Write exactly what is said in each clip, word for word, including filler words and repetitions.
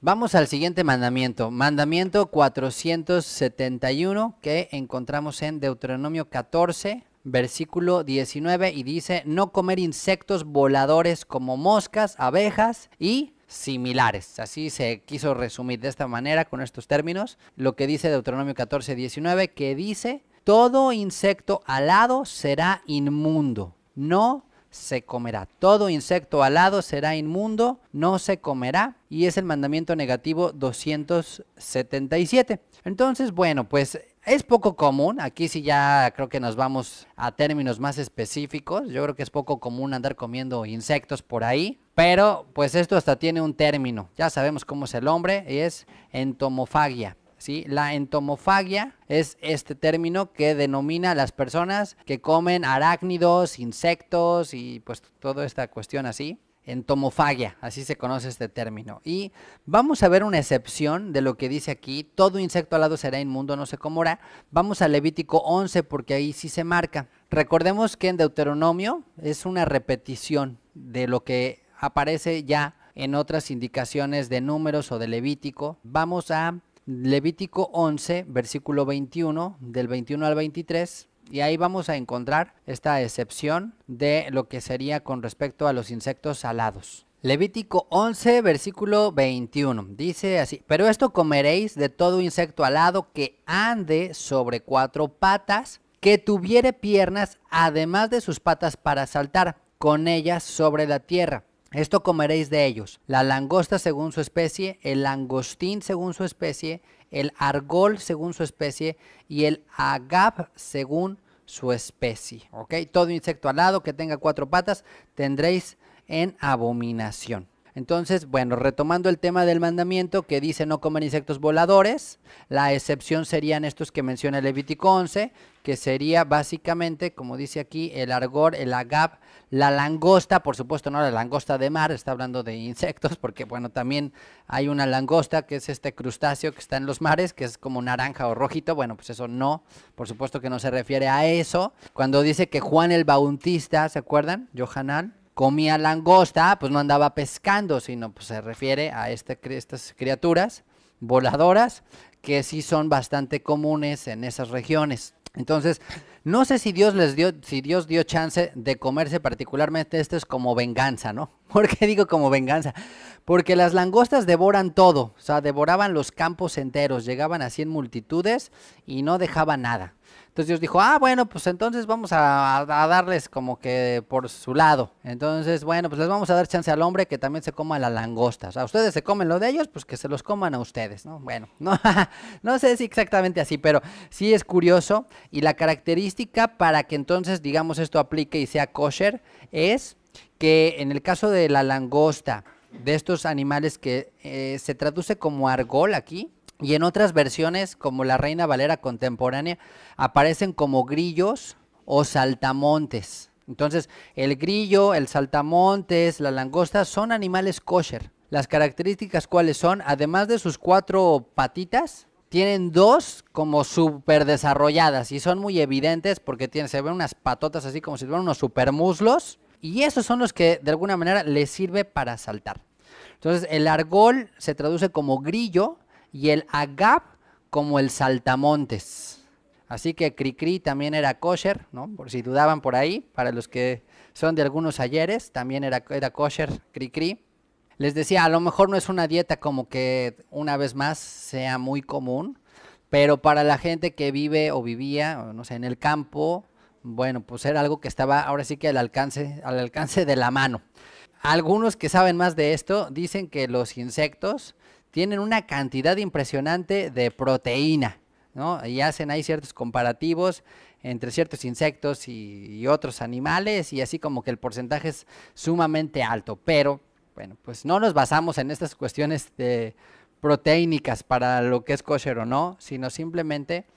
Vamos al siguiente mandamiento, mandamiento cuatrocientos setenta y uno, que encontramos en Deuteronomio catorce, versículo diecinueve, y dice: no comer insectos voladores como moscas, abejas y similares. Así se quiso resumir de esta manera, con estos términos, lo que dice Deuteronomio catorce, diecinueve, que dice: todo insecto alado será inmundo, no se comerá. Todo insecto alado será inmundo, no se comerá. Y es el mandamiento negativo doscientos setenta y siete. Entonces, bueno, pues es poco común. Aquí sí ya creo que nos vamos a términos más específicos. Yo creo que es poco común andar comiendo insectos por ahí. Pero pues esto hasta tiene un término. Ya sabemos cómo es el hombre, y es entomofagia. ¿Sí? La entomofagia es este término que denomina a las personas que comen arácnidos, insectos y pues toda esta cuestión así. Entomofagia, así se conoce este término. Y vamos a ver una excepción de lo que dice aquí: todo insecto alado será inmundo, no se comerá. Vamos a Levítico once, porque ahí sí se marca. Recordemos que en Deuteronomio es una repetición de lo que aparece ya en otras indicaciones de Números o de Levítico. Vamos a Levítico once, versículo veintiuno, del veintiuno al veintitrés, y ahí vamos a encontrar esta excepción de lo que sería con respecto a los insectos alados. Levítico once, versículo veintiuno, dice así: pero esto comeréis de todo insecto alado que ande sobre cuatro patas, que tuviere piernas, además de sus patas para saltar con ellas sobre la tierra. Esto comeréis de ellos: la langosta según su especie, el langostín según su especie, el argol según su especie y el agab según su especie. ¿Ok? Todo insecto alado que tenga cuatro patas tendréis en abominación. Entonces, bueno, retomando el tema del mandamiento que dice no comer insectos voladores, la excepción serían estos que menciona el Levítico once, que sería básicamente, como dice aquí, el argor, el agab, la langosta, por supuesto no la langosta de mar, está hablando de insectos, porque bueno, también hay una langosta que es este crustáceo que está en los mares, que es como naranja o rojito. Bueno, pues eso no, por supuesto que no se refiere a eso. Cuando dice que Juan el Bautista, ¿se acuerdan? Yohanan comía langosta, pues no andaba pescando, sino pues se refiere a este, estas criaturas voladoras que sí son bastante comunes en esas regiones. Entonces, no sé si Dios les dio, si Dios dio chance de comerse particularmente esto, es como venganza, ¿no? ¿Por qué digo como venganza? Porque las langostas devoran todo, o sea, devoraban los campos enteros, llegaban así en multitudes y no dejaban nada. Entonces Dios dijo: ah, bueno, pues entonces vamos a, a darles como que por su lado. Entonces, bueno, pues les vamos a dar chance al hombre que también se coma la langosta. O sea, ustedes se comen lo de ellos, pues que se los coman a ustedes, ¿no? Bueno, no, no sé si exactamente así, pero sí es curioso. Y la característica para que entonces, digamos, esto aplique y sea kosher es que en el caso de la langosta, de estos animales que eh, se traduce como argol aquí, y en otras versiones, como la Reina Valera contemporánea, aparecen como grillos o saltamontes. Entonces, el grillo, el saltamontes, la langosta son animales kosher. Las características, ¿cuáles son? Además de sus cuatro patitas, tienen dos como súper desarrolladas y son muy evidentes porque tienen, se ven unas patotas así como si fueran unos super muslos, y esos son los que de alguna manera les sirve para saltar. Entonces, el argol se traduce como grillo y el agab como el saltamontes. Así que Cricri también era kosher, ¿no? Por si dudaban por ahí, para los que son de algunos ayeres, también era, era kosher Cricri. Les decía, a lo mejor no es una dieta como que una vez más sea muy común, pero para la gente que vive o vivía, no sé, en el campo, bueno, pues era algo que estaba ahora sí que al alcance, al alcance de la mano. Algunos que saben más de esto dicen que los insectos tienen una cantidad impresionante de proteína, ¿no? Y hacen ahí ciertos comparativos entre ciertos insectos y, y otros animales, y así como que el porcentaje es sumamente alto. Pero, bueno, pues no nos basamos en estas cuestiones de proteínicas para lo que es kosher o no, sino simplemente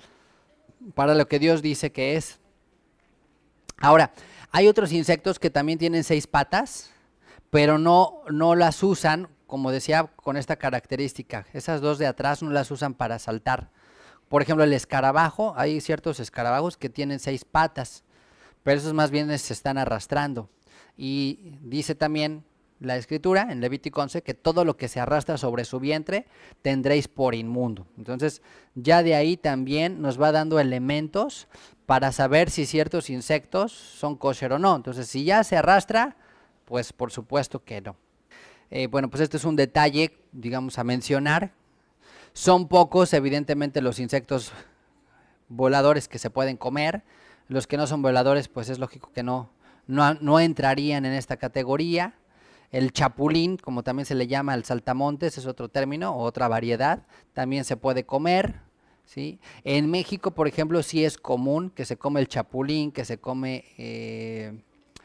para lo que Dios dice que es. Ahora, hay otros insectos que también tienen seis patas, pero no, no las usan, como decía, con esta característica. Esas dos de atrás no las usan para saltar. Por ejemplo, el escarabajo, hay ciertos escarabajos que tienen seis patas, pero esos más bien se están arrastrando. Y dice también la escritura en Levítico once que todo lo que se arrastra sobre su vientre tendréis por inmundo. Entonces ya de ahí también nos va dando elementos para saber si ciertos insectos son kosher o no. Entonces si ya se arrastra, pues por supuesto que no. Eh, bueno, pues este es un detalle, digamos, a mencionar. Son pocos, evidentemente, los insectos voladores que se pueden comer. Los que no son voladores, pues es lógico que no, no, no entrarían en esta categoría. El chapulín, como también se le llama al saltamontes, es otro término o otra variedad, también se puede comer, ¿sí? En México, por ejemplo, sí es común que se come el chapulín, que se come eh,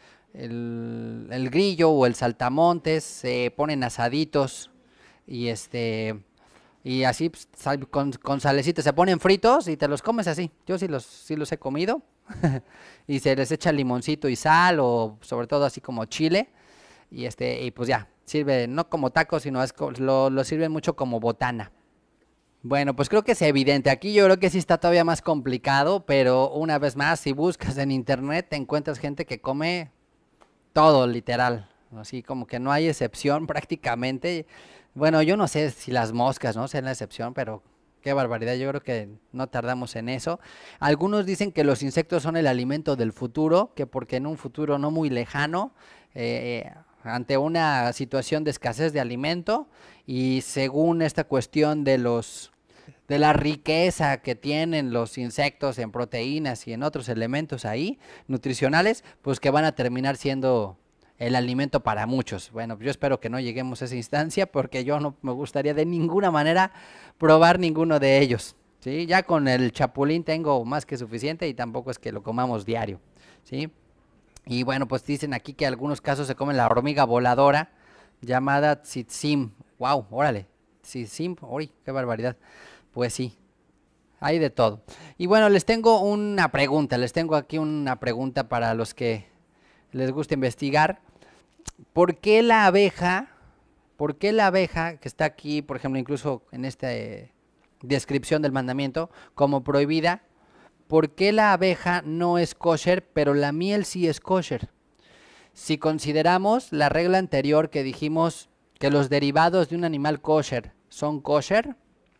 el, el grillo o el saltamontes, se ponen asaditos y este y así pues, sal, con, con salecita, se ponen fritos y te los comes así. Yo sí los, sí los he comido y se les echa limoncito y sal o sobre todo así como chile. Y este y pues ya, sirve no como tacos, sino es, lo, lo sirven mucho como botana. Bueno, pues creo que es evidente. Aquí yo creo que sí está todavía más complicado, pero una vez más, si buscas en internet, te encuentras gente que come todo, literal. Así como que no hay excepción prácticamente. Bueno, yo no sé si las moscas, ¿no? sean la excepción, pero qué barbaridad. Yo creo que no tardamos en eso. Algunos dicen que los insectos son el alimento del futuro, que porque en un futuro no muy lejano, eh, ante una situación de escasez de alimento y según esta cuestión de los de la riqueza que tienen los insectos en proteínas y en otros elementos ahí nutricionales, pues que van a terminar siendo el alimento para muchos. Bueno, yo espero que no lleguemos a esa instancia porque yo no me gustaría de ninguna manera probar ninguno de ellos, ¿sí? Ya con el chapulín tengo más que suficiente y tampoco es que lo comamos diario, ¿sí? Y bueno, pues dicen aquí que en algunos casos se come la hormiga voladora llamada tzitzim. Wow, órale, tzitzim, uy, qué barbaridad. Pues sí, hay de todo. Y bueno, les tengo una pregunta, les tengo aquí una pregunta para los que les gusta investigar. ¿Por qué la abeja, por qué la abeja que está aquí, por ejemplo, incluso en esta eh, descripción del mandamiento, como prohibida, ¿por qué la abeja no es kosher, pero la miel sí es kosher? Si consideramos la regla anterior que dijimos que los derivados de un animal kosher son kosher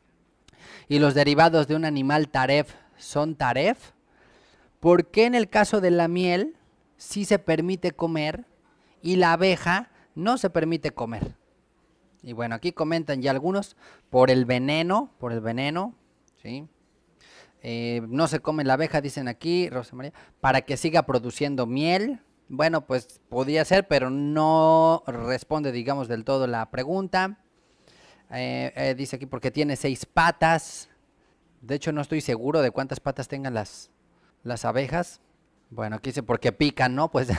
y los derivados de un animal taref son taref, ¿por qué en el caso de la miel sí se permite comer y la abeja no se permite comer? Y bueno, aquí comentan ya algunos, por el veneno, por el veneno, ¿sí? Eh, no se come la abeja, dicen aquí, Rosa María, para que siga produciendo miel. Bueno, pues podría ser, pero no responde, digamos, del todo la pregunta. Eh, eh, dice aquí porque tiene seis patas. De hecho, no estoy seguro de cuántas patas tengan las, las abejas. Bueno, aquí dice porque pican, ¿no? Pues,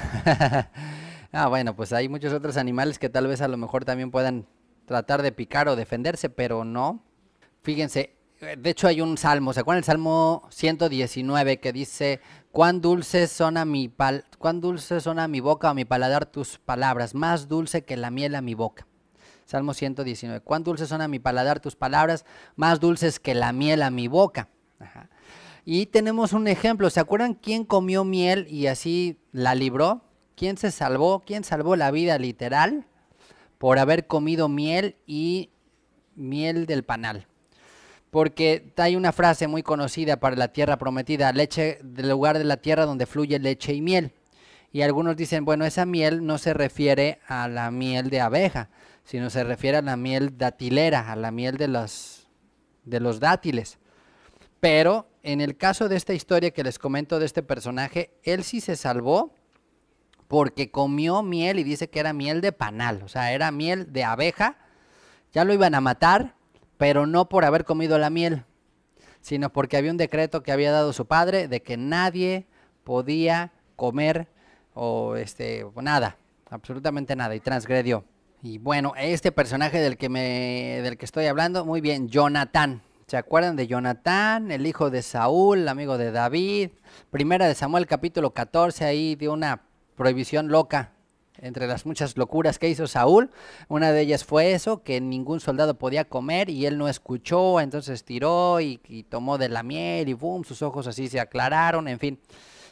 ah, bueno, pues hay muchos otros animales que tal vez a lo mejor también puedan tratar de picar o defenderse, pero no. Fíjense. De hecho hay un salmo, ¿se acuerdan el Salmo ciento diecinueve que dice, cuán dulces son a mi pal cuán dulces son a mi boca o a mi paladar tus palabras, más dulce que la miel a mi boca? Salmo ciento diecinueve, cuán dulces son a mi paladar tus palabras, más dulces que la miel a mi boca. Ajá. Y tenemos un ejemplo, ¿se acuerdan quién comió miel y así la libró? ¿Quién se salvó? ¿Quién salvó la vida literal por haber comido miel y miel del panal? Porque hay una frase muy conocida para la tierra prometida, leche del lugar de la tierra donde fluye leche y miel. Y algunos dicen, bueno, esa miel no se refiere a la miel de abeja, sino se refiere a la miel datilera, a la miel de los, de los dátiles. Pero en el caso de esta historia que les comento de este personaje, él sí se salvó porque comió miel y dice que era miel de panal, o sea, era miel de abeja, ya lo iban a matar, pero no por haber comido la miel, sino porque había un decreto que había dado su padre de que nadie podía comer o este nada, absolutamente nada, y transgredió. Y bueno, este personaje del que me del que estoy hablando, muy bien, Jonatán. ¿Se acuerdan de Jonatán, el hijo de Saúl, amigo de David? Primera de Samuel capítulo catorce, ahí dio una prohibición loca. Entre las muchas locuras que hizo Saúl, una de ellas fue eso, que ningún soldado podía comer y él no escuchó, entonces tiró y, y tomó de la miel y boom, sus ojos así se aclararon, en fin.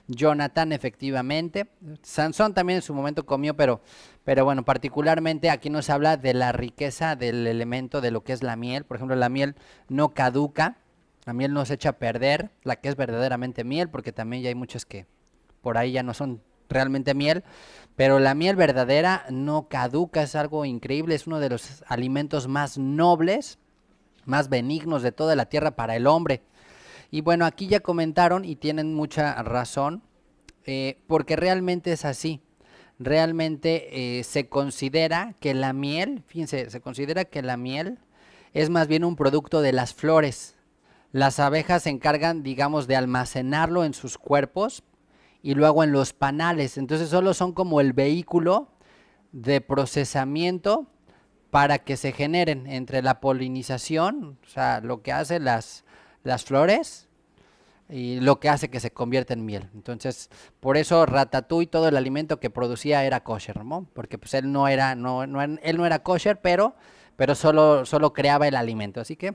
Jonatán efectivamente. Sansón también en su momento comió, pero, pero bueno, particularmente aquí nos habla de la riqueza del elemento de lo que es la miel. Por ejemplo, la miel no caduca, la miel no se echa a perder, la que es verdaderamente miel, porque también ya hay muchas que por ahí ya no son realmente miel, pero la miel verdadera no caduca, es algo increíble, es uno de los alimentos más nobles, más benignos de toda la tierra para el hombre. Y bueno, aquí ya comentaron y tienen mucha razón, eh, porque realmente es así. Realmente eh, se considera que la miel, fíjense, se considera que la miel es más bien un producto de las flores. Las abejas se encargan, digamos, de almacenarlo en sus cuerpos y luego en los panales. Entonces solo son como el vehículo de procesamiento para que se generen entre la polinización, o sea, lo que hacen las, las flores y lo que hace que se convierta en miel. Entonces, por eso Ratatouille, todo el alimento que producía era kosher, ¿no? Porque pues él no era, no, no, él no era kosher, pero, pero solo, solo creaba el alimento. Así que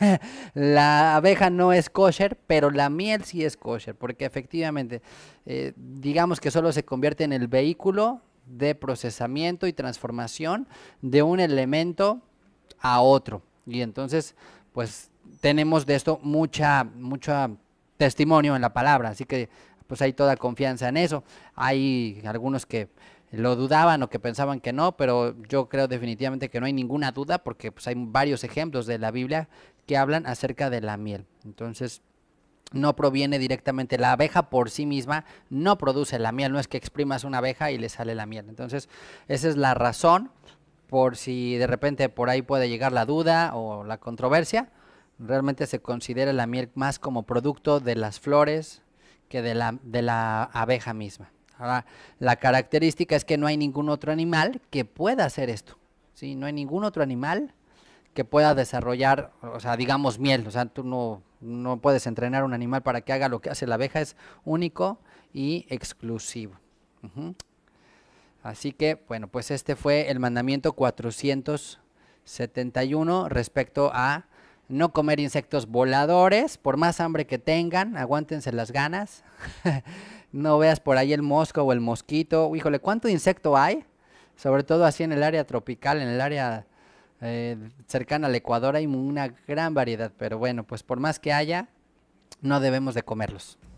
la abeja no es kosher, pero la miel sí es kosher, porque efectivamente, eh, digamos que solo se convierte en el vehículo de procesamiento y transformación de un elemento a otro. Y entonces, pues tenemos de esto mucha, mucha testimonio en la palabra, así que pues hay toda confianza en eso. Hay algunos que lo dudaban o que pensaban que no, pero yo creo definitivamente que no hay ninguna duda porque pues hay varios ejemplos de la Biblia que hablan acerca de la miel. Entonces, no proviene directamente, la abeja por sí misma no produce la miel, no es que exprimas una abeja y le sale la miel. Entonces, esa es la razón, por si de repente por ahí puede llegar la duda o la controversia. Realmente se considera la miel más como producto de las flores que de la, de la abeja misma. Ahora, la característica es que no hay ningún otro animal que pueda hacer esto, ¿sí? No hay ningún otro animal que pueda desarrollar, o sea, digamos miel, o sea, tú no, no puedes entrenar a un animal para que haga lo que hace la abeja, es único y exclusivo. Uh-huh. Así que, bueno, pues este fue el mandamiento cuatrocientos setenta y uno respecto a no comer insectos voladores, por más hambre que tengan, aguántense las ganas. No veas por ahí el mosco o el mosquito. Híjole, ¿cuánto insecto hay? Sobre todo así en el área tropical, en el área eh, cercana al Ecuador hay una gran variedad. Pero bueno, pues por más que haya, no debemos de comerlos.